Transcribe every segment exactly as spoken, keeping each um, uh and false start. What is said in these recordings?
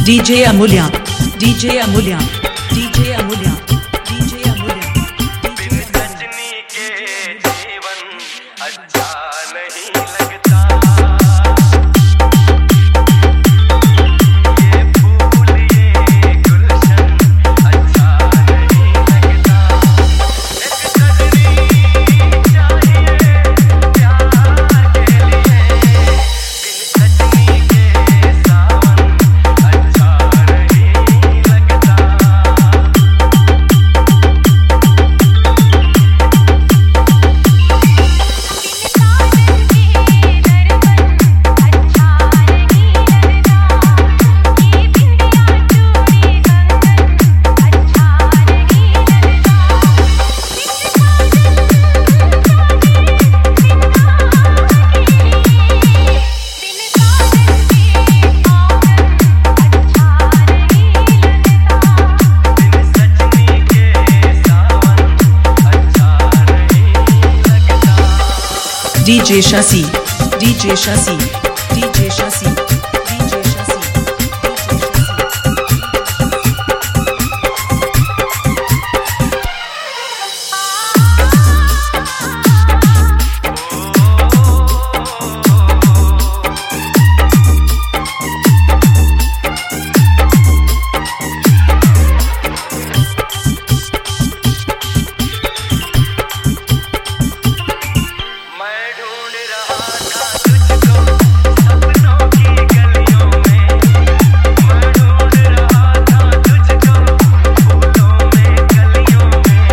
DJ Amulya DJ Amulya DJ Amulya DJ Amulya बिन सजनी के जीवन अच्छा नहीं लगता। ये फूल ये गुलशन अच्छा नहीं लगता। एक सजनी चाहिए प्यार के लिए। बिन सजनी के सावन अच्छा नहीं लगता। DJ Shashi DJ Shashi DJ Shashi DJ Shashi मैं ढूंढ रहा था तुझको सपनों की गलियों में। मैं ढूंढ रहा था तुझको फूलों में कलियों में।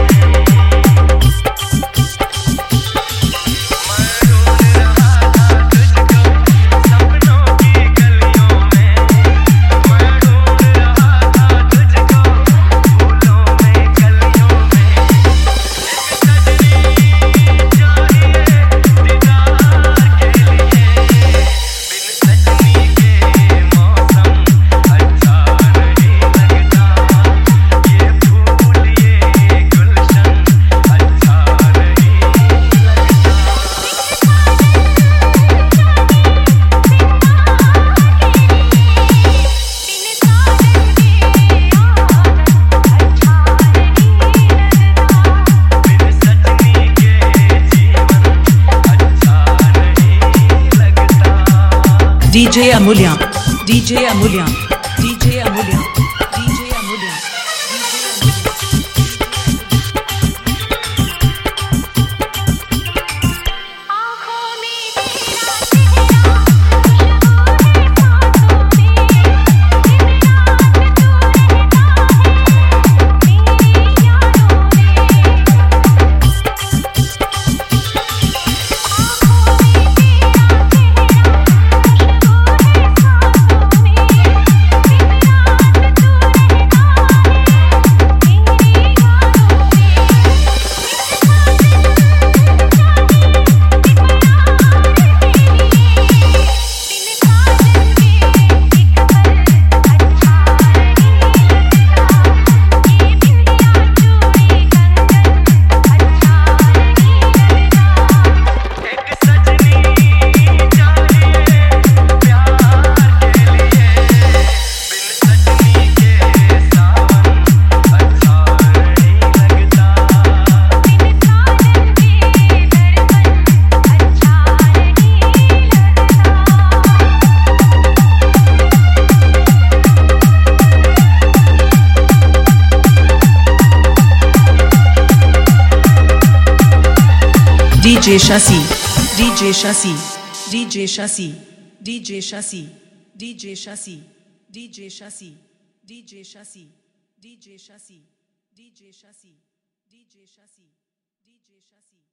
मैं ढूंढ रहा था तुझको सपनों की गलियों में। मैं ढूंढ रहा था तुझको फूलों में कलियों में। एक सजनी चाहिए दीदार के लिए। बिन सजनी के मौसम अच्छा नहीं लगता। ये फूल ये गुलशन अच्छा नहीं लगता। बिन सजनी के जीवन अच्छा नहीं लगता। DJ Amulya DJ Amulya DJ Amulya DJ Amulya आँखों में तेरा चेहरा खुशबू है सांसों में। दिन रात तू रहता है मेरी यादों में। आँखों में तेरा DJ Shashi DJ Shashi DJ Shashi DJ Shashi DJ Shashi DJ Shashi DJ Shashi DJ Shashi DJ Shashi DJ Shashi DJ शशि